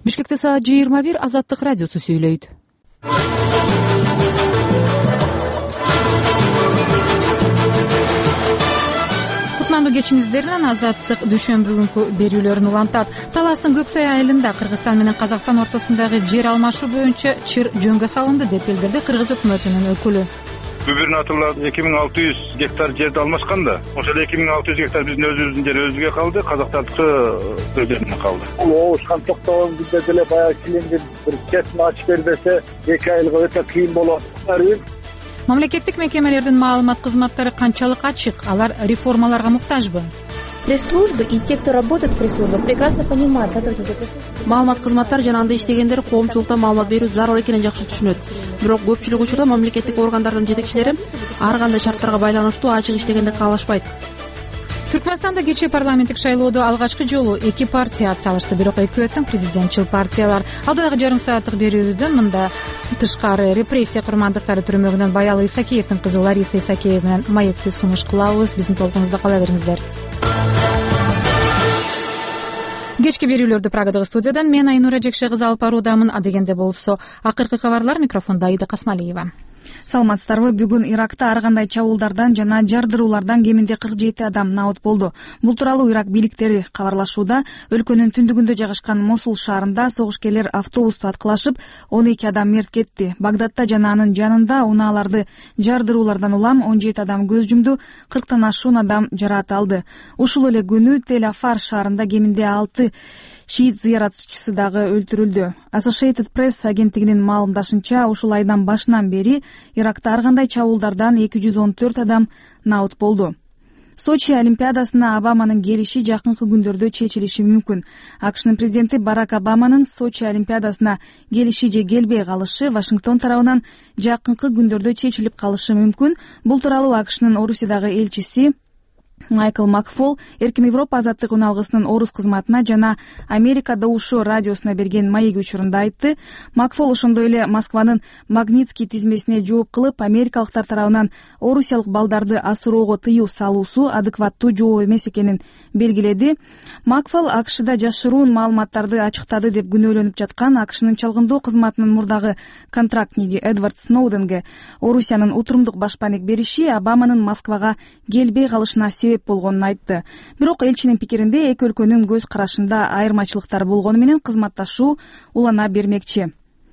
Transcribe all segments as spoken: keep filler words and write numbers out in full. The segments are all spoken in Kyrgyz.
Бишкекте саат жыйырма бир. Азаттык радиосу сүйлөйт. Кутмандуу кечиңиздер менен Азаттык дүйшөмбү күнкү берүүлөрүн улантат. Таластын Көксай айылында Кыргызстан менен Казакстан ортосундагы жер алмашуу боюнча чыр жөнгө салынды деп билдирди Кыргыз өкмөтүнүн өкүлү. Губернаторлар эки миң алты жүз гектар жерди алмашканда, ошол эки миң алты жүз гектар биздин өзүбүздүн жер өзүбүзгө калды, казактардыкы өздөрүнө калды. Бул оошкан токтогон кезде деле баягы килимди бир кесим ачып бербесе, эки айылга өтө кыйын болот. Мамлекеттик мекемелердин маалымат кызматтары канчалык ачык? Алар реформаларга муктажбы? Пресс-службы и те, кто работает в пресс-службах, прекрасно понимают, сотрудники пресс-службы. Маалымат кызматтары жана анда иштегендер коомчулукта маалымат берүү зарыл экенин жакшы түшүнөт. Бирок көпчүлүк учурда мамлекеттик органдардын жетекчилери ар кандай шарттарга байланыштуу ачык иштегенди каалашпайт. Түркмөнстанда кечээ парламенттик шайлоодо алгачкы жолу эки партия ат салышты, бирок экөө тең президентчил партиялар. Алдагы жарым сааттык берүүбүздөн мында тышкары репрессия курмандыктары түрмөгүнөн Баялы Исакеевдин кызы Лариса Исакеева менен маекти сунуш кылабыз. Биздин толкунубузда кала бериңиздер. Кечки берүүлөрдү Праgadагы студиядан мен Айнура Жекше кызы алып баруудамын. Адегенде болсо акыркы кабарлар микрофондо Аида Касмалиева. Саламатсыздарбы? Бүгүн Иракта ар кандай чабуулдардан жана жардыруулардан кеминде кырк жети адам наут болду. Бул тууралуу Ирак бийликтери кабарлашууда. Өлкөнүн түндүгүндө жайгашкан Мосул шаарында согушкерлер автобусту аткылашып, он эки адам мерт кетти. Багдадта жана анын жанында унааларды жардыруулардан улам он жети адам көз жумду, кырктан ашуун адам жараат алды. Ушул эле күнү Тель-Афар шаарында кеминде алты шиит зыяратчысы дагы өлтүрүлдү. Associated Press агенттигинин маалымдашынча, ушул айдын башынан бери Иракта ар кандай чабуулдардан эки жүз он төрт адам наут болду. Сочи олимпиадасына Обаманын келиши жакынкы күндөрдө чечилиши мүмкүн. АКШнын президенти Барак Обаманын Сочи олимпиадасына келиши же келбей калышы Вашингтон тарабынан жакынкы күндөрдө чечилип калышы мүмкүн. Бул тууралуу АКШнын Орусиядагы элчиси Майкл Макфол Эркин Европа азаттык уналгысынын орус кызматына жана Америка добушу радиосуна берген маеги учурунда айтты. Макфол ошондой эле Москванын Магнитский тизмесине жооп кылып, америкалыктар тарабынан орусиялык балдарды асыроого тыюу салуусу адекваттуу жооп эмес экенин белгиледи. Макфол АКШда жашыруун маалыматтарды ачыктады деп күнөөлөнүп жаткан АКШнын чалгындоо кызматынын мурдагы контрактниги Эдвард Сноуденге Орусиянын утурумдук башпаанек бериши Обаманын Москвага келбей калышына себеп болгонун айтты. Бирок элчинин пикиринде эки өлкөнүн көз карашында айырмачылыктар болгону менен кызматташуу улана бермекчи.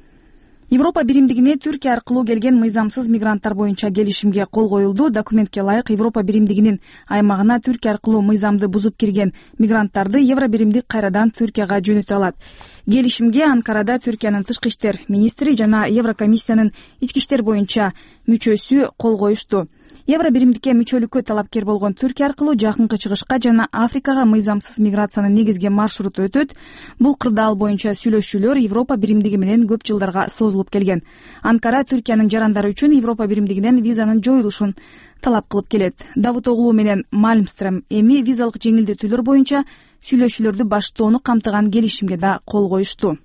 Европа биримдигине Түркия аркылуу келген мыйзамсыз мигранттар боюнча келишимге кол коюлду. Документке ылайык Европа биримдигинин аймагына Түркия аркылуу мыйзамды бузуп кирген мигранттарды Евро биримдик кайрадан Түркияга жөнөтө алат. Келишимге Анкарада Түркиянын тышкы иштер министри жана Еврокомиссиянын ички иштер боюнча мүчөсү кол коюшту. Евро биримдикке мүчөлүккө талапкер болгон Түркия аркылуу Жакынкы Чыгышка жана Африкага мыйзамсыз миграциянын негизги маршруту өтөт. Бул кырдаал боюнча сүйлөшүүлөр Европа биримдиги менен көп жылдарга созулуп келген. Анкара Түркиянын жарандары үчүн Европа биримдигинен визанын жоюлушун талап кылып келет. Давутоглу менен Мальмстрем эми визалык жеңилдетүүлөр боюнча сүйлөшүүлөрдү баштоону камтыган келишимге да кол коюшту.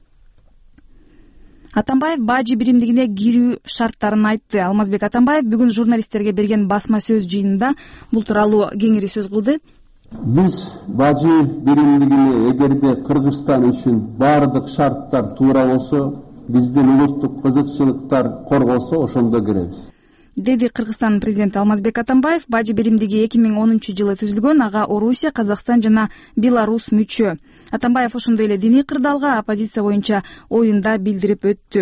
Атамбаев Бажы биримдигине кирүү шарттарын айтты. Алмазбек Атамбаев бүгүн журналисттерге берген басма сөз жыйынында бул тууралуу кеңири сөз кылды. Биз Бажы биримдигине эгерде Кыргызстан үчүн бардык шарттар туура болсо, биздин улуттук кызыкчылыктар корголсо, ошондо киребиз, деди Кыргызстан президенти Алмазбек Атамбаев. Бажы биримдиги эки миң онунчу жылы түзүлгөн, ага Орусия, Казакстан жана Беларусь мүчө. Атамбаев ошондой эле диний кырдаалга оппозиция боюнча оюн да билдирип өттү.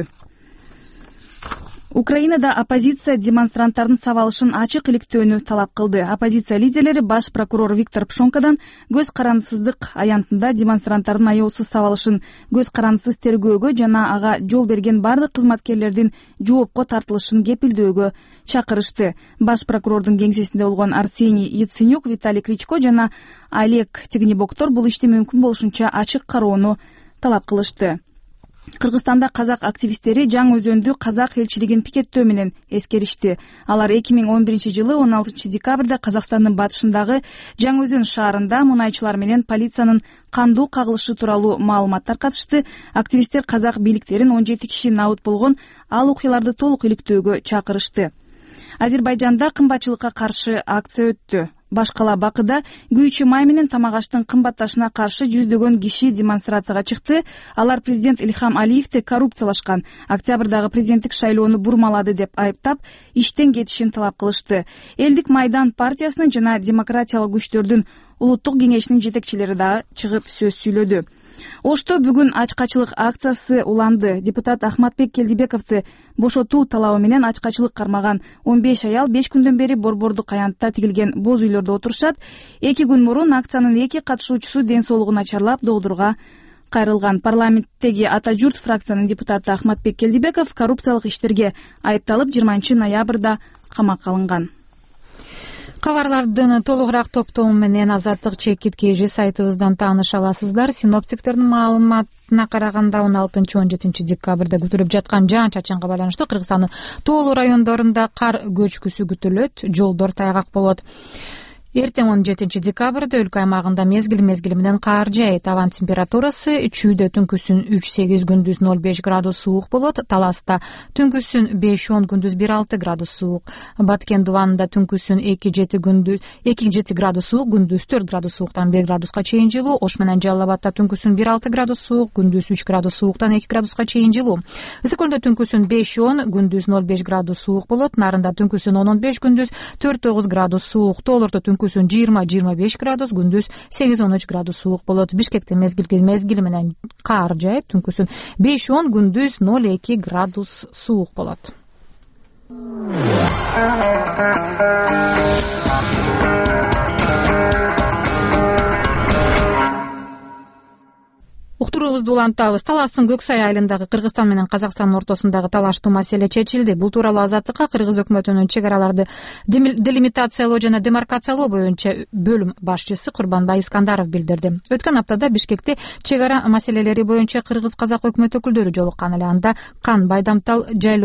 Украинада оппозиция демонстранттардын сабалышын ачык иликтөөнү талап кылды. Оппозиция лидерлери баш прокурор Виктор Пшонкадан көз карандысыздык аянтында демонстранттардын аяосуз сабалышын көз карандысыз тергөөгө жана ага жол берген бардык кызматкерлердин жоопко тартылышын кепилдөөгө чакырышты. Баш прокурордун кеңсесинде болгон Арсений Яценюк, Виталий Кличко жана Олег Тигнебоктор бул ишти мүмкүн болушунча ачык кароону талап кылышты. Кыргызстанда казак активисттери Жаңы Өзөндү казак элчилигин пикеттөө менен эскеришти. Алар эки миң он биринчи жылы он алтынчы декабрда Казакстандын батышындагы Жаңы Өзөн шаарында мунайчылар менен полициянын кандуу кагылышы тууралуу маалымат таркатышты. Активисттер казак бийликтерин он жети киши наут болгон ал окуяларды толук иликтөөгө чакырышты. Азербайжанда кымбатчылыкка каршы акция өттү. Баш кала Бакыда күйүүчү май менен тамак аштын кымбатташына каршы жүздөгөн киши демонстрацияга чыкты. Алар президент Илхам Алиевди коррупциялашкан, октябрдагы президенттик шайлоону бурмалады деп айыптап, иштен кетишин талап кылышты. Элдик Майдан партиясынын жана демократиялык күчтөрдүн улуттук кеңешинин жетекчилери дагы чыгып сөз сүйлөдү. Ошто бүгүн ачкачылык акциясы уланды. Депутат Ахматбек Келдибековду бошотуу талабы менен ачкачылык кармаган он беш аял беш күндөн бери Борбордук Каянтта тигилген боз үйлөрдө отурушат. Эки күн мурун акциянын эки катышуучусу ден соолугу начарлап доодурга кайрылган. Парламенттеги Ата журт фракциянын депутаты Ахматбек Келдибеков коррупциялык иштерге айыпталып жыйырманчы ноябрда камакка алынган. Кабарлардын толугураак топтому менен Азаттык чекит kg сайтыбыздан тааныша аласыздар. Синоптиктердин маалыматына караганда он алтынчы он жетинчи декабрда күтүлүп жаткан жаан чачанга байланыштуу Кыргызстандын тоолуу райондорунда кар көчкүсү күтүлөт, жолдор тайгак болот. Эртең он жетинчи декабрда өлкө аймагында мезгил мезгили менен кар жаайт. Абан температурасы чүйдө түнкүсүн үч сегиз, күндүз ноль беш градус суук болот. Таласта түнкүсүн беш он, күндүз бир алты градус суук. Баткен дубанында түнкүсүн эки жети, күндүз эки жети градус суук, күндүз төрт градус сууктан бир градуска чейин жылуу. Ош менен Жалал Абадта түнкүсүн бир алты градус суук, күндүз үч градус сууктан эки градуска чейин жылуу. Ысык көлдө түнкүсүн беш он, күндүз ноль беш градус суук болот. Нарында түнкүсүн он он беш, күндүз төрт тогуз градус суук. Тоолордо түнкүсүн жыйырма жыйырма беш градус, күндүз сегиз он үч градус суук болот. Бишкекте мезгилки мезгили менен кар жаайт. Түнкүсүн беш он, күндүз ноль эки градус суук болот. Уктуруубузду улантабыз. Таластын Көксай айылындагы Кыргызстан менен Казакстандын ортосундагы талаштуу маселе чечилди. Бул тууралуу Азаттыкка Кыргыз өкмөтүнүн чек араларды делимитациялоо жана демаркациялоо боюнча бөлүм башчысы Курбанбай Искандаров билдирди. Өткөн аптада Бишкекте чек ара маселелери боюнча кыргыз-казак өкмөт өкүлдөрү жолуккан эле. Анда Кан Байдамтал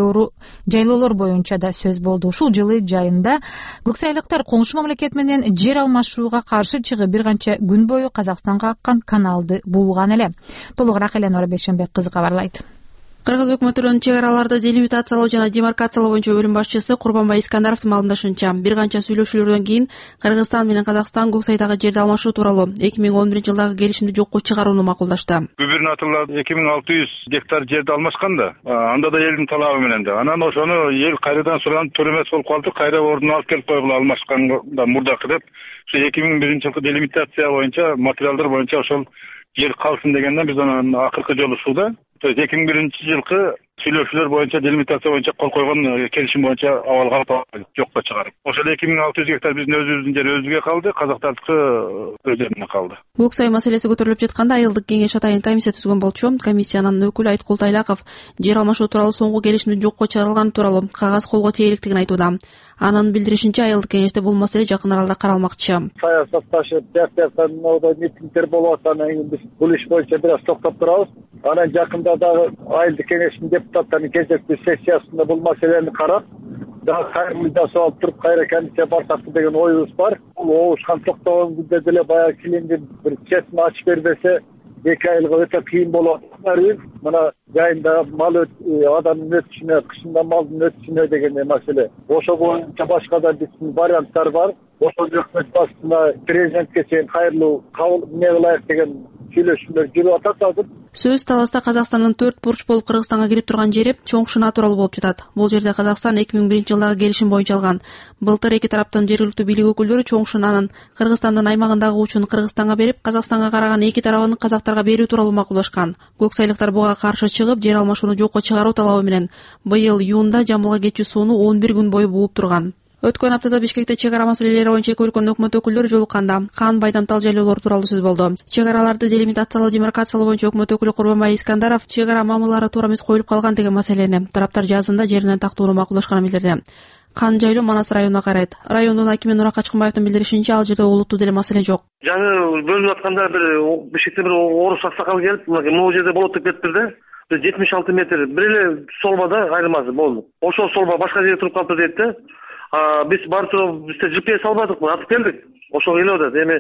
жайлоолор боюнча да сөз болду. Ушул жылы жайында көксайлыктар коңшу мамлекет менен жер алмашууга каршы чыгып бир канча күн бою Казакстанга аккан каналды бууган эле. Толугураак Эленора Бейшенбек кызы кабарлайт. Кыргыз өкмөтүнүн чек араларды делимитациялоо жана демаркациялоо боюнча бөлүм башчысы Курбанбай Искандаровдун маалымдашынча, бир канча сүйлөшүүлөрдөн кийин Кыргызстан менен Казакстан Көксайдагы жерди алмашуу тууралуу эки миң он биринчи жылдагы келишимди жокко чыгарууну макулдашты. Губернаторлор эки миң алты жүз гектар жерди алмашкан да, анда да элдин талабы менен да. Анан ошону эл кайрадан суранып тур эмес болуп калды, кайра ордуна алып келип койгула алмашканда мурдакы деп. Ушу эки миң биринчи жылкы делимитация боюнча, материалдар боюнча ошол жер калсын дегенден биз анан акыркы жолу ушулда. То есть эки миң биринчи жылкы сүйлөшүүлөр боюнча делимитация боюнча кол койгон келишим боюнча абалга жокко чыгарып. Ошол эки миң алты жүз гектар биздин өзүбүздүн жери өзүбүзгө калды, казактардыкы өздөрүнө калды. Көксай маселеси көтөрүлүп жатканда айылдык кеңеш атайын комиссия түзгөн болчу. Комиссиянын өкүлү Айткул Тайлаков жер алмашуу тууралуу соңку келишимдин жокко чыгарылганы тууралуу кагаз колго тийгиликтигин айтууда. Анын билдиришинче, айылдык кеңеште бул маселе жакын аралда каралмакчы. Саясатташып, жактан митингдер болуп аткандан кийин биз бул иш боюнча бир аз токтоп турабыз. Анан жакында дагы айылдык кеңештин депутаттарынын кезектүү сессиясында бул маселени карап, дагы кайра жасап туруп кайра комиссия барсак деген оюбуз бар. Бул оошкан токтогон күндө деле баягы килиндин бир чечим ачып бербесе, эки айылга өтө кыйын болот. Мына жайында мал адамдын өтүшүнө, кышында малдын өтүшүнө деген маселе. Ошо боюнча башка да биздин варианттар бар. Ошол өкмөт башчысына президентке чейин кайрылуу кабыл эмне кылайык деген сүйлөшүүлөр жүрүп атат азыр. Сөз таласта Казакстандын төрт бурч болуп Кыргызстанга кирип турган жери Чоң Шына тууралуу болуп жатат. Бул жерде Казакстан эки миң биринчи жылдагы келишим боюнча алган. Былтыр эки тараптын жергиликтүү бийлик өкүлдөрү Чоң Шынанын Кыргызстандын аймагындагы учун Кыргызстанга берип, Казакстанга караган эки тарабын казактарга берүү тууралуу макулдашкан. Көксайлыктар буга каршы чыгып, жер алмашууну жокко чыгаруу талабы менен быйыл июнда Жамбылга кетчү сууну он бир күн бою бууп турган. Өткөн аптада Бишкекте чек ара маселелери боюнча эки өлкөнүн өкмөт өкүлдөрү жолукканда Кан Байдамтал жайлоолору тууралуу сөз болду. Чек араларды делимитациялоо, демаркациялоо боюнча өкмөт өкүлү Курбанбай Искандаров чек ара мамылары туура эмес коюлуп калган деген маселени тараптар жазында жеринен тактууну макулдашканын билдирди. Кан жайлоо Манас районуна карайт. Райондун акими Нурак Качкынбаевдин билдиришинче, ал жерде олуттуу деле маселе жок. Жаңы бөлүнүп атканда бир Бишкекте бир орус аксакал келип, могу жерде болот деп кетиптир. жетимиш алты метр бир эле солбада айырмасы болду. Ошол солба башка жерде туруп калды дейт да. Биз барып бизде жи пи эс албадык, атып келдик. Ошол келип атат. Эми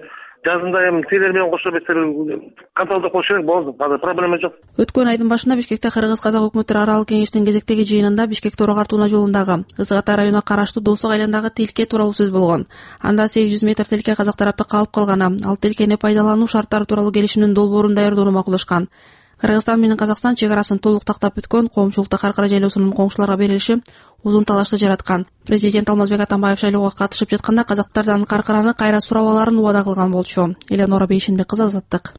жазында эми тилер менен кошо бетер контролдо коюш керек, болду. Азыр проблема жок. Өткөн айдын башында Бишкекте Кыргыз-Казак өкмөттөр аралык кеңештин кезектеги жыйынында Бишкек Тора Картууна жолундагы Ысык Ата районуна караштуу Доосок айландагы тилке тууралуу сөз болгон. Анда сегиз жүз метр тилке казак тарапта калып калганы, ал тилкени пайдалануу шарттары тууралуу келишимдин долбоорун даярдоону макулдашкан. Кыргызстан менен Казакстан чек арасын толук тактап бүткөн, коомчулукта Каркара жайлоосунун коңшуларга берилиши узун талашты жараткан. Президент Алмазбек Атамбаев шайлоого катышып жатканда казактардан Каркараны кайра сурап аларын убада кылган болчу. Эленора Бейшенбек кызы, Азаттык.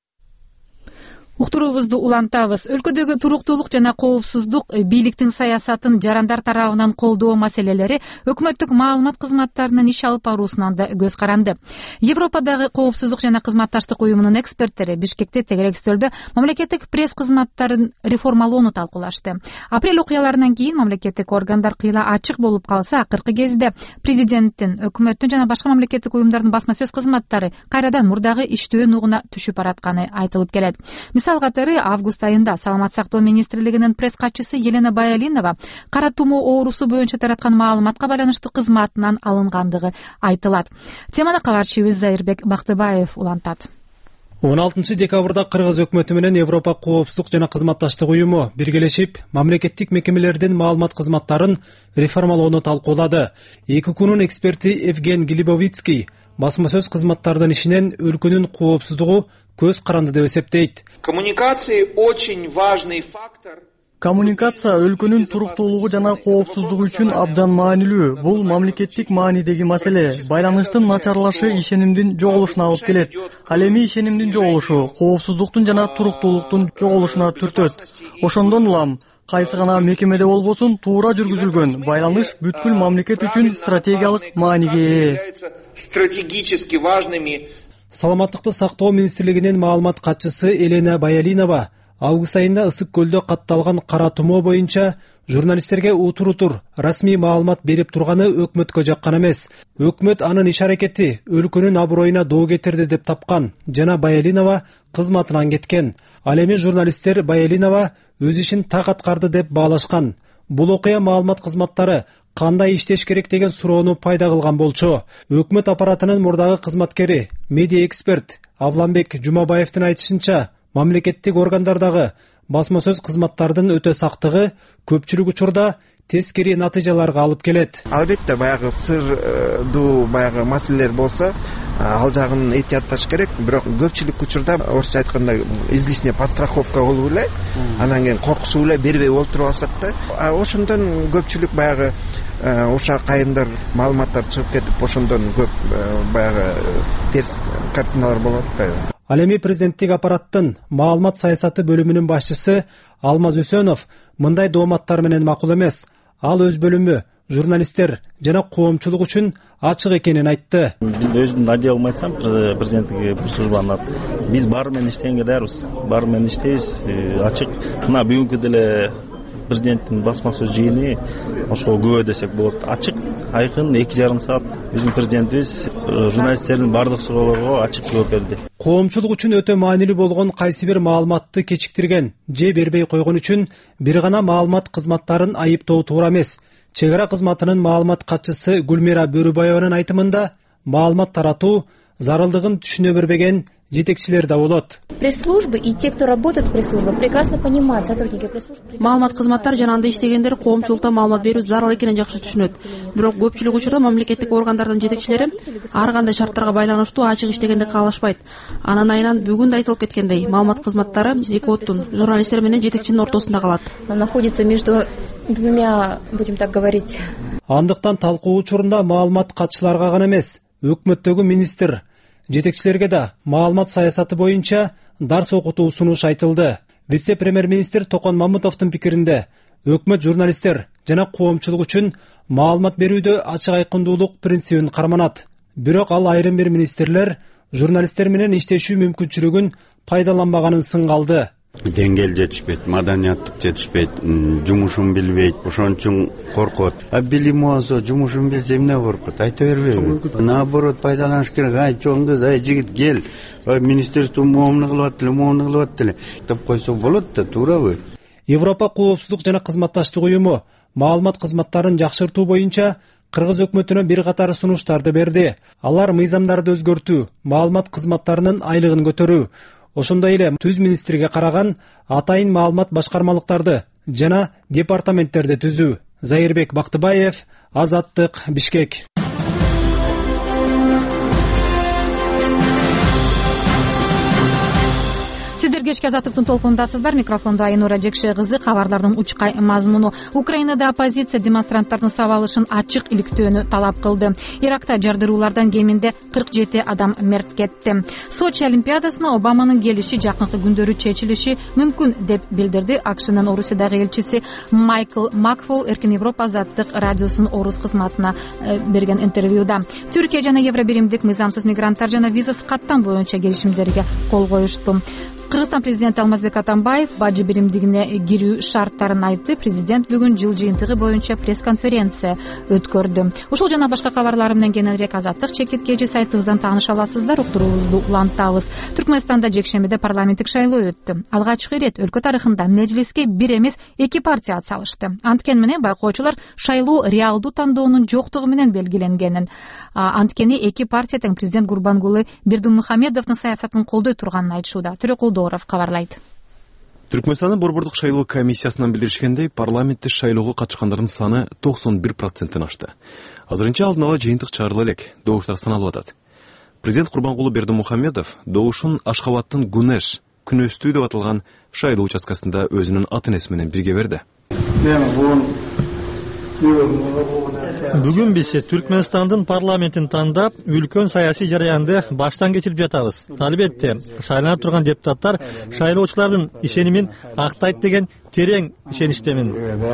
Уктуруубузду улантабыз. Өлкөдөгү туруктуулук жана коопсуздук бийликтин саясатын жарандар тарабынан колдоо маселелери өкмөттүк маалымат кызматтарынын иш алып баруусунан да көз каранды. Европадагы коопсуздук жана кызматташтык уюмунун эксперттери Бишкекте тегерек стөлдө мамлекеттик пресс кызматтарын реформалоону талкуулашты. Апрель окуяларынан кийин мамлекеттик органдар кыйла ачык болуп калса, акыркы кезде президенттин, өкмөттүн жана башка мамлекеттик уюмдардын басма сөз кызматтары кайрадан мурдагы иштөө нугуна түшүп баратканы айтылып келет. Мисал катары август айында Саламат сактоо министрлигинин пресс катчысы Елена Баялинова кара тумоо оорусу боюнча тараткан маалыматка байланыштуу кызматынан алынгандыгы айтылат. Теманы кабарчыбыз Зайырбек Бактыбаев улантат. он алтынчы декабрда Кыргыз өкмөтү менен Европа коопсуздук жана кызматташтык уюму биргелешип мамлекеттик мекемелердин маалымат кызматтарын реформалоону талкуулады. Эки күнүн эксперти Евген Глибовицкий басма сөз кызматтардын ишинен өлкөнүн коопсуздугу көз каранды деп эсептейт. Коммуникации очень важный фактор. Коммуникация өлкөнүн туруктуулугу жана коопсуздугу үчүн абдан маанилүү. Бул мамлекеттик маанидеги маселе. Байланыштын начарлашы ишенимдин жоголушуна алып келет. Ал эми ишенимдин жоголушу коопсуздуктун жана туруктуулуктун жоголушуна түртөт. Ошондон улам кайсы гана мекемеде болбосун туура жүргүзүлгөн байланыш бүткүл мамлекет үчүн стратегиялык мааниге ээ. Стратегически важными. Саламаттыкты сактоо министрлигинин маалымат катчысы Елена Баялинова август айында Ысык көлдө катталган кара тумоо боюнча журналисттерге утур-утур расмий маалымат берип турганы өкмөткө жаккан эмес. Өкмөт анын иш аракети өлкөнүн аброюна доо кетирди деп тапкан жана Баялинова кызматынан кеткен. Ал эми журналисттер Баялинова өз ишин так аткарды деп баалашкан. Бул окуя маалымат кызматтары кандай иштеш керек деген суроону пайда кылган болчу. Өкмөт аппаратынын мурдагы кызматкери, медиа эксперт Авланбек Жумабаевдин айтышынча, мамлекеттик органдардагы басма сөз кызматтардын өтө сактыгы көпчүлүк учурда тескери натыйжаларга алып келет. Албетте баягы сырдуу баягы маселелер болсо, ал жагын этиятташ керек, бирок көпчүлүк учурда орусча айтканда излишняя подстраховка болуп эле, анан кийин коркусуп эле бербей олтуруп алсак да, ошондон көпчүлүк баягы ушак айымдар маалыматтар чыгып кетип, ошондон көп баягы терс картиналар болот атпайбы. Ал эми президенттик аппараттын маалымат саясаты бөлүмүнүн башчысы Алмаз Үсөнов мындай дооматтар менен макул эмес. Ал өз бөлүмү журналисттер жана коомчулук үчүн ачык экенин айтты. Биз өзүмдүн отделим айтсам, президенттик службанын аты. Биз баары менен иштегенге даярбыз. Баары менен иштейбиз, ачык. Мына бүгүнкү деле президенттин басма сөз жыйыны ошого күбө десек болот. Ачык, айкын эки жарым саат биздин президентибиз журналисттердин бардык суроолорго ачык жооп берди. Коомчулук үчүн өтө маанилүү болгон кайсы бир маалыматты кечиктирген же бербей койгон үчүн бир гана маалымат кызматтарын айыптоо туура эмес. Чек ара кызматынын маалымат катчысы Гүлмира Бөрүбаеванын айтымында маалымат таратуу зарылдыгын түшүнө бербеген жетекчилер да болот. Пресс-службы и те, кто работает в пресс-службах, прекрасно понимают, сотрудники пресс-служб. Маалымат кызматтар жана анда иштегендер коомчулукта маалымат берүү зарыл экенин жакшы түшүнөт. Бирок көпчүлүк учурда мамлекеттик органдардын жетекчилери ар кандай шарттарга байланыштуу ачык иштегенди каалашпайт. Анын айынан бүгүн да айтылып кеткендей, маалымат кызматтары эки оттун журналисттер менен жетекчинин ортосунда калат. Он находится между двумя, будем так говорить. Андыктан талкуу учурунда маалымат катчыларга гана эмес, өкмөттөгү министр, жетекчилерге да маалымат саясаты боюнча дарс окутуу сунуш айтылды. Вице-премьер-министр Токон Мамытовдун пикиринде, өкмөт журналисттер жана коомчулук үчүн маалымат берүүдө ачык айкындуулук принцибин карманат. Бирок ал айрым бир министрлер журналисттер менен иштешүү мүмкүнчүлүгүн пайдаланбаганын сынга алды. Деңгел жетишпейт, маданияттык жетишпейт, жумушун билбейт, ошон үчүн коркот. А билими болсо, жумушун билсе эмне коркот? Айта бербейби? Наоборот, пайдаланыш керек. Ай, чоң кыз, ай, жигит, кел. Министрство моомну кылып аттылы, моомну кылып аттылы деп койсо болот да, туурабы? Европа коопсуздук жана кызматташтык уюму маалымат кызматтарын жакшыртуу боюнча кыргыз өкмөтүнө бир катар сунуштарды берди. Алар мыйзамдарды өзгөртүү, маалымат кызматтарынын айлыгын көтөрүү, ошондой эле түз министрге караган атайын маалымат башкармалыктарды жана департаменттерди түзүү. Зайырбек Бактыбаев, Азаттык, Бишкек. Сиздер кечки Азаттыктын толкунундасыздар. Микрофондо Айнура Жекше кызы. Кабарлардын учкай мазмуну. Украинада оппозиция демонстранттардын сабалышын ачык иликтөөнү талап кылды. Иракта жардыруулардан кеминде кырк жети адам мерт кетти. Сочи олимпиадасына Обаманын келиши жакынкы күндөрү чечилиши мүмкүн деп билдирди АКШнын Орусиядагы элчиси Майкл Макфол Эркин Европа Азаттык радиосунун орус кызматына берген интервьюда. Түркия жана Евробиримдик мыйзамсыз мигранттар жана визасыз каттам боюнча келишимдерге кол коюшту. Кыргызстан президенти Алмазбек Атамбаев бажы биримдигине кирүү шарттарын айтты. Президент бүгүн жыл жыйынтыгы боюнча пресс-конференция өткөрдү. Ушул жана башка кабарлар менен кененирээк Азаттык чекит кежи сайтыбыздан тааныша аласыздар. Уктуруубузду улантабыз. Түркмөнстанда жекшембиде парламенттик шайлоо өттү. Алгачкы ирет өлкө тарыхында межлиске бир эмес эки партия атсалышты. Анткени менен байкоочулар шайлоо реалдуу тандоонун жоктугу менен белгиленгенин, анткени эки партия тең президент Гурбангулы Бердимухамедовдун саясатын колдой турганын айтышууда. Кабарлайт. Түркмөнстандын борбордук шайлоо комиссиясынан билдиришкендей, парламентте шайлоого катышкандардын саны токсон бир проценттен ашты. Азырынча алдын ала жыйынтык чыгарыла элек, добуштар саналып атат. Президент Гурбангулы Бердимухамедов добушун Ашхабадтын Гунеш, Күнөстүү деп аталган шайлоо участкасында өзүнүн ат энеси менен бирге берди. Бүгүн биз Түркмөнстандын парламентин тандап, үлкөн саясий жараянды баштан кечирип жатабыз. Албетте, шайланып турган депутаттар шайлоочулардын ишенимин актайт деген терең ишеничтемин,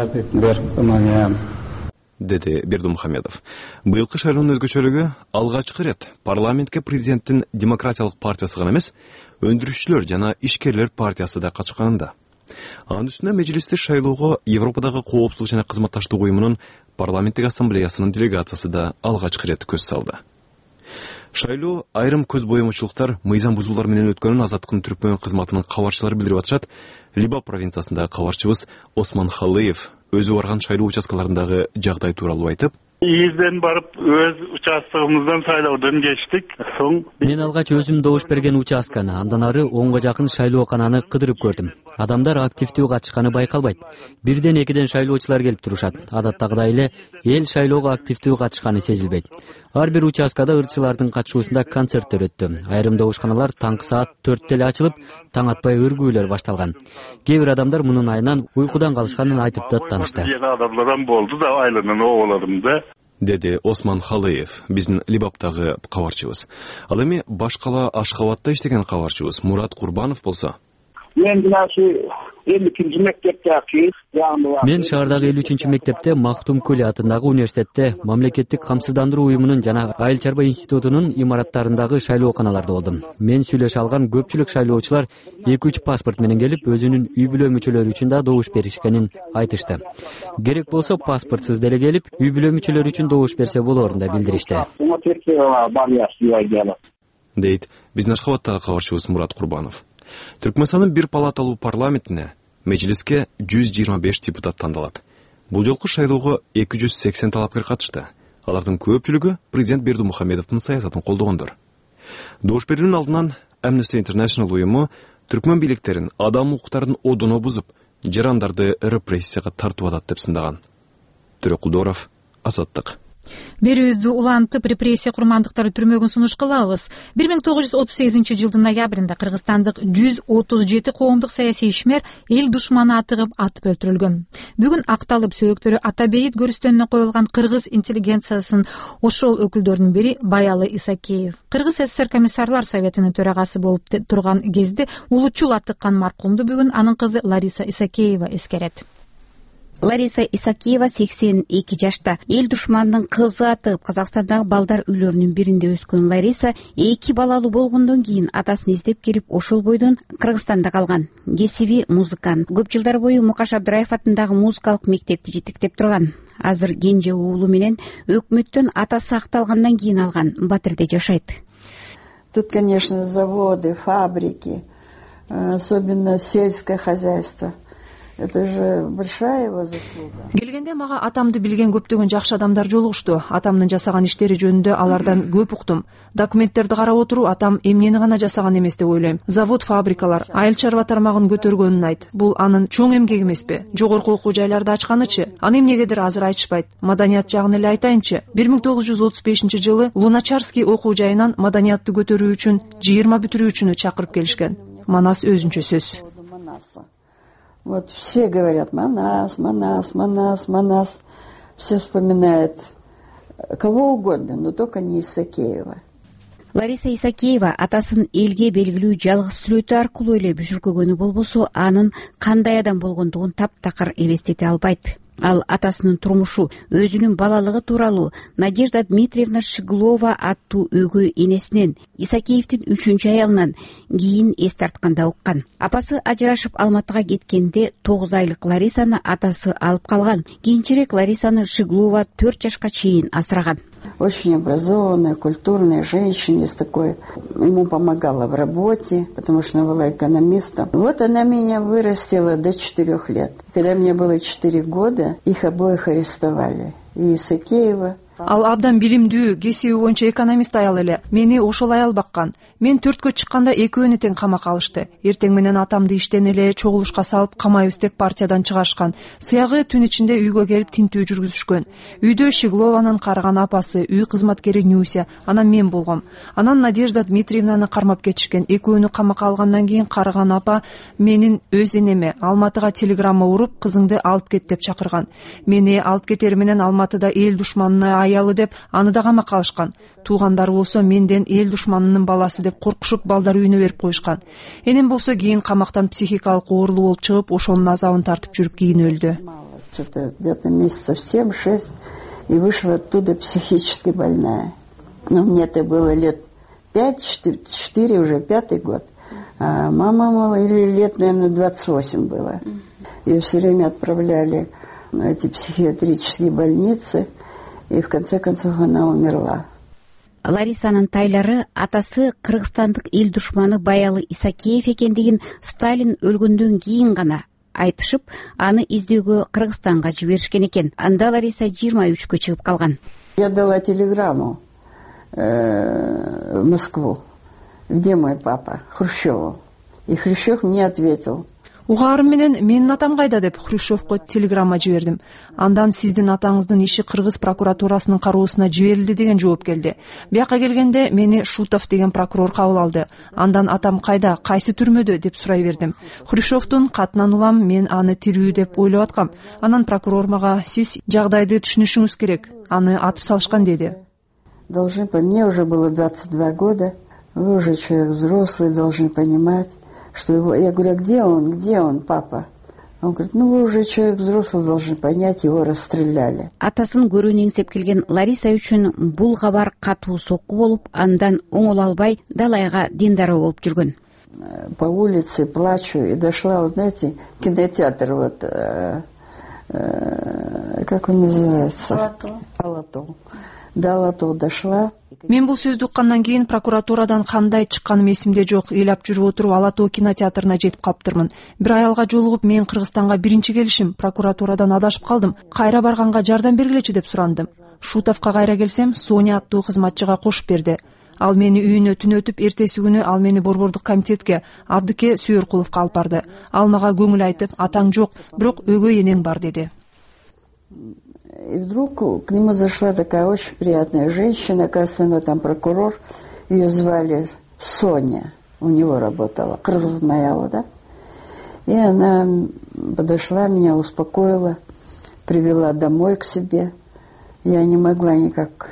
деди Бердимухамедов. Быйылкы шайлоонун өзгөчөлүгү алгачкы ирет парламентке президенттин демократиялык партиясы гана эмес, өндүрүшчүлөр жана ишкерлер партиясы да катышканында. Анын үстүнө межлисте шайлоого Европадагы коопсуздук жана кызматташтык уюмунун парламенттик ассамблеясынын делегациясы да алгачкы ирет көз салды. Шайлоо айрым көз боемочулуктар, мыйзам бузуулар менен өткөнүн Азаттыктын Түркмөн кызматынын кабарчылары билдирип атышат. Либап провинциясындагы кабарчыбыз Осман Халыев өзү барган шайлоо участкаларындагы жагдай тууралуу айтып, изден барып өз участогубуздан шайлоодон кечтик. Соң мен алгач өзүм добуш берген участканы, андан ары онго жакын шайлоокананы кыдырып көрдүм. Адамдар активдүү катышканы байкалбайт. Бирден экиден шайлоочулар келип турушат. Адаттагыдай эле эл шайлоого активдүү катышканы сезилбейт. Ар бир участкада ырчылардын катышуусунда концерттер өттү. Айрым добушканалар таңкы саат төрттө эле ачылып, таң атпай өргүүлөр башталган. Кээ бир адамдар мунун айынан уйкудан калышканын айтып даттанышты. Адамдардан болду да айланын оголорум да, деди Осман Халыев, биздин Либаптагы кабарчыбыз. Ал эми башкала Ашхабадта иштеген кабарчыбыз Мурат Курбанов болсо, мен элүү үчүнчү мектепте окуйм. Мен шаардагы элүү үчүнчү мектепте Мактум Кули атындагы университетте мамлекеттик камсыздандыруу уюмунун жана айыл чарба институтунун имараттарындагы шайлооканаларда болдум. Мен сүйлөшө алган көпчүлүк шайлоочулар эки үч паспорт менен келип, өзүнүн үй бүлө мүчөлөрү үчүн да добуш беришкенин айтышты. Керек болсо паспортсуз деле келип, үй бүлө мүчөлөрү үчүн добуш берсе болоорун да билдиришти, дейт биздин Ашхабадтагы кабарчыбыз Мурат Курбанов. Түркмөнстандын бир палаталуу парламентине межлиске жүз жыйырма беш депутат тандалат. Бул жолку шайлоого эки жүз сексен талапкер катышты. Алардын көпчүлүгү президент Бердимухамедовдун саясатын колдогондор. Добуш берүүнүн алдынан Amnesty International уюму түркмөн бийликтерин адам укуктарын одоно бузуп, жарандарды репрессияга тартып атат деп сындаган. Төрөкулдоров, Азаттык. Берүүбүздү улантып, репрессия курмандыктары түрмөгүн сунуш кылабыз. бир миң тогуз жүз отуз сегизинчи жылдын ноябрында кыргызстандык жүз отуз жети коомдук саясий ишмер эл душманы атыгып атып өлтүрүлгөн. Бүгүн акталып сөйөктөрү ата бейит көрүстөнүнө коюлган кыргыз интеллигенциясынын ошол өкүлдөрүнүн бири Баялы Исакеев. Кыргыз СССР комиссарлар советинин төрагасы болуп турган кезде улучул атыккан маркумду бүгүн анын кызы Лариса Исакеева эскерет. Лариса Исакеева сексен эки жашта. Эл душманынын кызы атып, Казакстандагы балдар үйлөрүнүн биринде өскөн Лариса эки балалуу болгондон кийин атасын издеп келип, ошол бойдон Кыргызстанда калган. Кесиби музыкант. Көп жылдар бою Мукаш Абдыраев атындагы музыкалык мектепти жетектеп турган. Азыр кенже уулу менен өкмөттөн атасы акталгандан кийин алган Батирде жашайт. Тут, конечно, заводы, фабрики, особенно сельское хозяйство. Это же большая его заслуга. Келгенде мага атамды билген көптөгөн жакшы адамдар жолугушту. Атамдын жасаган иштери жөнүндө алардан көп уктум. Документтерди карап отуруп, атам эмнени гана жасаган эмес деп ойлойм. Завод, фабрикалар, айыл чарба тармагын көтөргөнүн айт. Бул анын чоң эмгеги эмеспи? Жогорку окуу жайларды ачканычы? Аны эмнегедир азыр айтышпайт. Маданият жагын эле айтайынчы. бир миң тогуз жүз отуз бешинчи жылы Луначарский окуу жайынан маданиятты көтөрүү үчүн жыйырма бүтүрүүчүнү чакырып келишкен. Манас өзүнчө сөз. Вот все говорят Манас, Манас, Манас, Манас. Все вспоминают кого угодно, но только не Исакеева. Лариса Исакеева атасын элге белгилүү жалгыз сүрөтү аркылуу эле бүжүркөгөнү болбосо, анын кандай адам болгондугун таптакыр элестете албайт. Ал атасынын турмушу, өзүнүн балалыгы тууралуу Надежда Дмитриевна Шиглова аттуу өгөй энесинен, Исакеевдин үчүнчү аялынан кийин эс тартканда уккан. Апасы ажырашып Алматыга кеткенде тогуз айлык Ларисаны атасы алып калган. Кийинчерээк Ларисаны Шиглова төрт жашка чейин асыраган. Очень образованная, культурная женщина, есть такой. Ему помогала в работе, потому что она была экономистом. Вот она меня вырастила до четырех лет. Когда мне было четыре года, их обоих арестовали. И Исакеева. Ал абдан билимдүү, кесиби боюнча экономист аял эле. Мени ошол аял баккан. Мен төрткө чыкканда экөөнү тең камакка алышты. Эртең менен атамды иштен эле чогулушка салып камайбыз деп партиядан чыгарышкан. Сыягы түн ичинде үйгө келип тинтүү жүргүзүшкөн. Үйдө Шиглованын карыган апасы, үй кызматкери Нюся, анан мен болгом. Анан Надежда Дмитриевнаны кармап кетишкен. Экөөнү камакка алгандан кийин карыган апа менин өз энеме Алматыга телеграмма уруп, кызыңды алып кет деп чакырган. Мени алып кетери менен Алматыда эл душманына аялы деп аны да камакка алышкан. Туугандар болсо менден эл душманынын баласы деп коркушуп балдар үйүнө берип коюшкан. Энем болсо кийин камактан психикалык оорулуу болуп чыгып, ошонун азабын тартып жүрүп кийин өлдү. Что-то где-то месяцев семь-шесть и вышла оттуда психически больная. Но мне-то было лет пять, четыре, уже пятый год. А мама, мама, или лет, наверное, двадцать восемь было. Ее все время отправляли в эти психиатрические больницы, и в конце концов она умерла. Ларисанын тайлары атасы кыргызстандык эл душманы Баялы Исакеев экендигин Сталин өлгөндөн кийин гана айтышып, аны издөөгө Кыргызстанга жиберишкен экен. Анда Лариса жыйырма үчкө чыгып калган. Я дала телеграмму в Москву. Где мой папа? Хрущеву. И Хрущев мне ответил. Угаарым менен менин атам кайда деп Хрущевко телеграмма жибердим. Андан сиздин атаңыздын иши Кыргыз прокуратурасынын кароосуна жиберилди деген жооп келди. Бияка келгенде мени Шутов деген прокурор кабыл алды. Андан атам кайда, кайсы түрмөдө деп сурай бердим. Хрущевдун катынан улам, мен аны тирүү деп ойлоп аткам. Анан прокурор мага сиз жагдайды түшүнүшүңүз керек, аны атып салышкан деди. Должны понять, мне уже было двадцать два года. Вы уже человек взрослый, должны понимать, что его... Я говорю, а где он, где он, папа? Он говорит, ну вы уже человек взрослый, должны понять, его расстреляли. Атасын көрүүнү эңсеп келген Лариса үчүн бул кабар катуу сокку болуп, андан оңоло албай далайга диндары болуп жүргөн. По улице плачу, и дошла, вот знаете, кинотеатр, вот, э, э, как он называется? Алатау. Алатау. До Алатау дошла. Мен бул сөздү уккандан кийин прокуратурадан кандай чыкканым эсимде жок. Ыйлап жүрүп отуруп Алатоо кинотеатрына жетип калыптырмын. Бир аялга жолугуп, мен Кыргызстанга биринчи келишим, прокуратурадан адашып калдым. Кайра барганга жардам бергилечи деп сурандым. Шутовко кайра келсем, Соня аттуу кызматчыга кошуп берди. Ал мени үйүнө түнөтүп, эртеси күнү ал мени борбордук комитетке, Абдыке Сүйөркуловго алып барды. Ал мага көңүл айтып, атаң жок, бирок өгөй энең бар деди. И вдруг к нему зашла такая очень приятная женщина, оказывается, она там прокурор, ее звали Соня, у него работала, кыргызная, да? И она подошла, меня успокоила, привела домой к себе. Я не могла никак,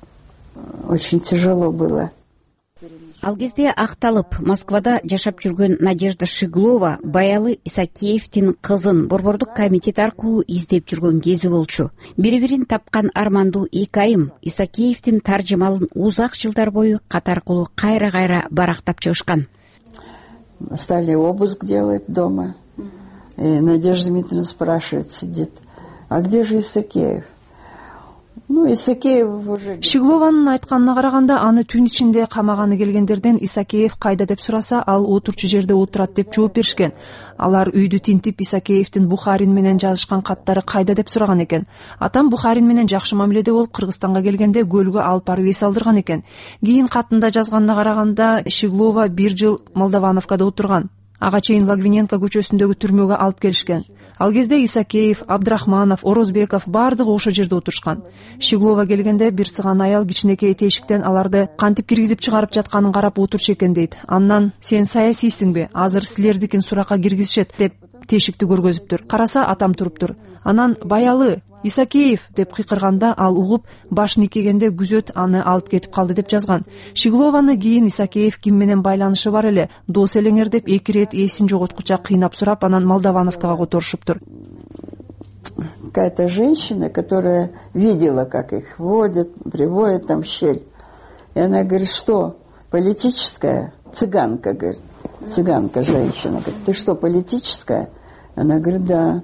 очень тяжело было. Ал кезде акталып Москвада жашап жүргөн Надежда Шиглова Баялы Исакеевдин кызын борбордук комитет аркылуу издеп жүргөн кези болчу. Бири-бирин тапкан армандуу эки айым Исакеевдин таржымалын узак жылдар бою кат аркылуу кайра-кайра барактап чыгышкан. Стали обыск делать дома. И Надежда Дмитриевна спрашивает, сидит, а где же Исакеев? Ну, Исакеев уже... Шиглованын айтканына караганда, аны түн ичинде камаганы келгендерден Исакеев кайда деп сураса, ал отурчу жерде отурат деп жооп беришкен. Алар үйдү тинтип Исакеевдин Бухарин менен жазышкан каттары кайда деп сураган экен. Атам Бухарин менен жакшы мамиледе болуп, Кыргызстанга келгенде гөлгө алып барып эс алдырган экен. Кийин катында жазганына караганда, Шиглова бир жыл Молдовановкада отурган. Ага чейин Логвиненко көчөсүндөгү түрмөгө алып келишкен. Ал кезде Исакеев, Абдрахманов, Орозбеков бардыгы ошол жерде отурушкан. Шиглова келгенде бир сыган аял кичинекей тешиктен аларды кантип киргизип чыгарып жатканын карап отурчу экен дейт. Андан сен саясийсиңби? Азыр силердикин суракка киргизишет деп тешикти көргөзүптүр. Караса атам туруптур. Анан баялы Исакеев деп кыйкырганда ал угуп башын ийкегенде күзөт аны алып кетип калды деп жазган. Шиглованы кийин Исакеев ким менен байланышы бар эле, дос элеңер деп эки ирет эсин жоготкуча кыйнап сурап, анан Молдовановкага которушуптур. Какая-то женщина, которая видела, как их водят, приводят там в щель. И она говорит, что политическая? Цыганка, говорит. Цыганка женщина. Говорит, ты что, политическая? Она говорит, да.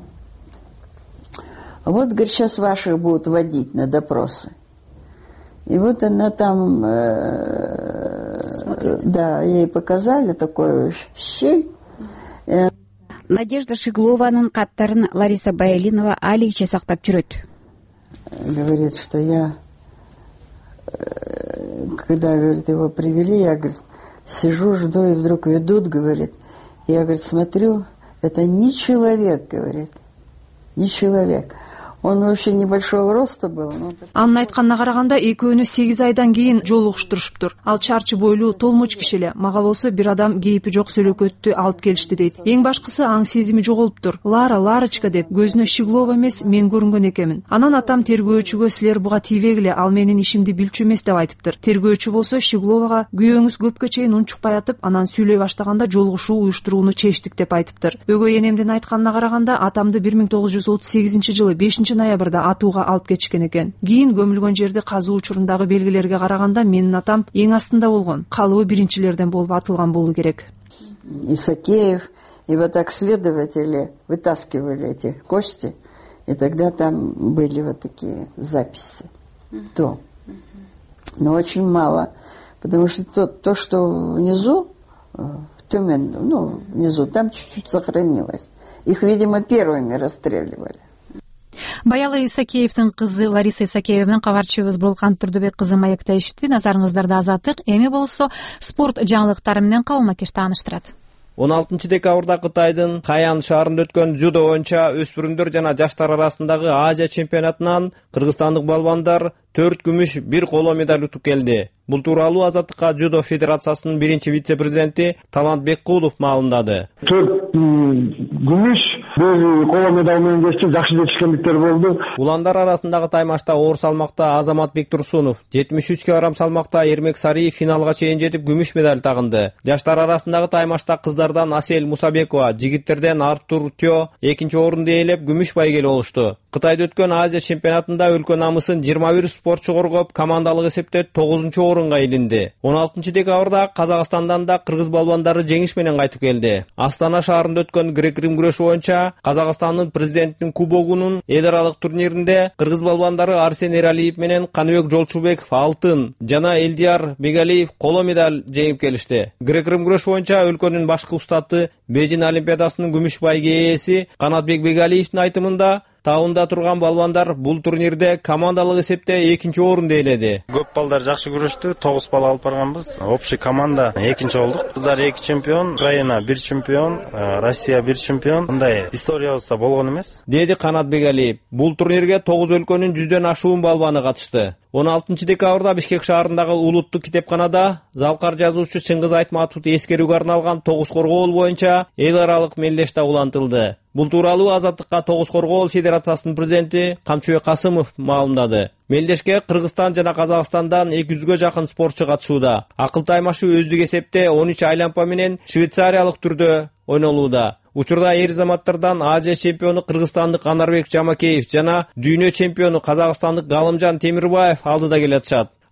А вот, говорит, сейчас ваших будут водить на допросы. И вот она там, э, да, ей показали такую щель. И... Надежда Шиглованын каттарын Лариса Баялинова алигиче сактап жүрөт. Говорит, что я, когда, говорит, его привели, я, говорит, сижу, жду, и вдруг ведут, говорит. Я, говорит, смотрю, это не человек, говорит, не человек. Он вообще небольшого роста был. Анын айтканына караганда, экөөнү сегиз айдан кийин жолугуштурушуптур. Ал чарчы бойлуу, толмоч киши эле. Мага болсо бир адам кейпи жок сөлөкөттү алып келишти дейт. Эң башкысы аң сезими жоголуптур. Лара, Ларочка деп көзүнө Шиглова эмес, мен көрүнгөн экенмин. Анан атам тергөөчүгө силер буга тийбегиле, ал менин ишимди билчү эмес деп айтыптыр. Тергөөчү болсо Шигловага күйөөңүз көпкө чейин унчукпай атып, анан сүйлөй баштаганда жолугушуу уюштурууну чечтик деп айтыптыр. Өгөй энемдин айтканына караганда, атамды бир миң тогуз жүз отуз сегизинчи жылы бешинчи ноябрда атууга алып кетишкен экен. Кийин көмүлгөн жерди казуу учурундагы белгилерге караганда менин атам эң астында болгон. Калыбы биринчилерден болуп атылган болуу керек. Исакеев и вот так следователи вытаскивали эти кости, и тогда там были вот такие записи. То. Но очень мало, потому что то, то что внизу, в Тюмени, ну, внизу, там чуть-чуть сохранилось. Их, видимо, первыми расстреливали. Баялы Исакеевдин кызы Лариса Исакеева менен кабарчыбыз Булкан Турдубек кызы маекте ишти. Назарыңыздарда Азаттык. Эми болсо спорт жаңылыктары менен Кабыл Макеш тааныштырат. он алтынчы декабрда Кытайдын Хаян шаарында өткөн дзюдо боюнча өспүрүмдөр жана жаштар арасындагы Азия чемпионатынан кыргызстандык балбандар төрт күмүш, бир коло медаль утуп келди. Бул тууралуу Азаттыкка дзюдо федерациясынын биринчи вице-президенти Талант Беккулов маалымдады. төрт күмүш, бир коло медаль менен кечти, жакшы жетишкендиктер болду. Уландар арасындагы таймашта оор салмакта Азамат Бектурсунов, жетимиш үч килограмм салмакта Эрмек Сариев финалга чейин жетип күмүш медаль тагынды. Жаштар арасындагы таймашта кыздардан Асель Мусабекова, жигиттерден Артур Тё экинчи орунду ээлеп күмүш байгели болушту. Кытайда өткөн Азия чемпионатында өлкө намысын жыйырма бир спортчу коргоп, командалык эсепте тогузунчу орунга илинди. он алтынчы декабрда Казакстандан да кыргыз балбандары жеңиш менен кайтып келди. Астана шаарында өткөн грек-рим күрөшү боюнча Казакстандын президентинин кубогунун эл аралык турниринде кыргыз балбандары Арсен Эралиев менен Каныбек Жолчубеков алтын жана Элдияр Бегалиев коло медаль жеңип келишти. Грек-рим күрөшү боюнча өлкөнүн башкы устаты Бейжин олимпиадасынын күмүш байге ээси Канатбек Бегалиевдин айтымында таунда турган балбандар бул турнирде командалык эсепте экинчи орунду ээледи. Көп балдар жакшы күрөштү, тогуз бал алып барганбыз. Общий команда экинчи болдук. Кыздар эки чемпион, Украина бир чемпион, Россия бир чемпион. Мындай историябызда болгон эмес, деди Канат Бегалиев. Бул турнирге тогуз өлкөнүн жүздөн ашуун балбаны катышты. он алтынчы декабрда Бишкек шаарындагы улуттук китепканада залкар жазуучу Чыңгыз Айтматовду эскерүүгө арналган тогуз коргоол боюнча эл аралык мелдеште улантылды. Бул тууралуу Азаттыкка тогуз коргоол федерациясынын президенти Камчыбек Касымов маалымдады. Мелдешке Кыргызстан жана Казакстандан эки жүзгө жакын спортчу катышууда. Акыл таймашы өздүк эсепте он үч айланпа менен швейцариялык түрдө ойнолууда. Учурда эр заматтардан Азия чемпиону кыргызстандык Анарбек Жамакеев жана дүйнө чемпиону казакстандык Галымжан Темирбаев алдыда келатышат.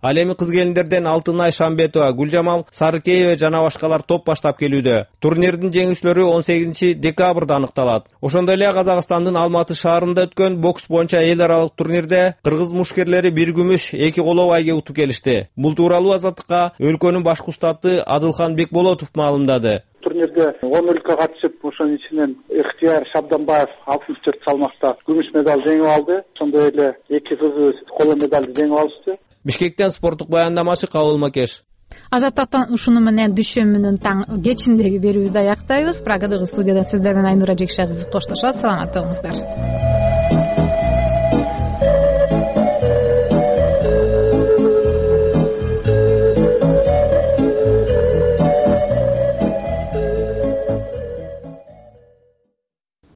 Ал эми кыз келиндерден Алтынай Шамбетова, Гүлжамал Сарыкеева жана башкалар топ баштап келүүдө. Турнирдин жеңүүчүлөрү он сегизинчи декабрда аныкталат. Ошондой эле Казакстандын Алматы шаарында өткөн бокс боюнча эл аралык турнирде кыргыз мушкерлери бир күмүш, эки коло байге утуп келишти. Бул тууралуу Азаттыкка өлкөнүн башкы устаты Адылхан Бекболотов маалымдады. Турнирде он өлкө катышып, ошонун ичинен Ыктыяр Шабданбаев алтымыш төрт салмакта күмүш медаль жеңип алды. Ошондой эле эки кызыбыз коло медальды жеңип алышты. Бишкектен спорттук баяндамачы Кабыл Макеш. Азаттыктан ушуну менен дүйшөмбүнүн таң кечиндеги берүүбүздү аяктайбыз. Прагадагы студиядан сиздер менен Айнура Жекшагызов коштошот. Саламатта болуңуздар.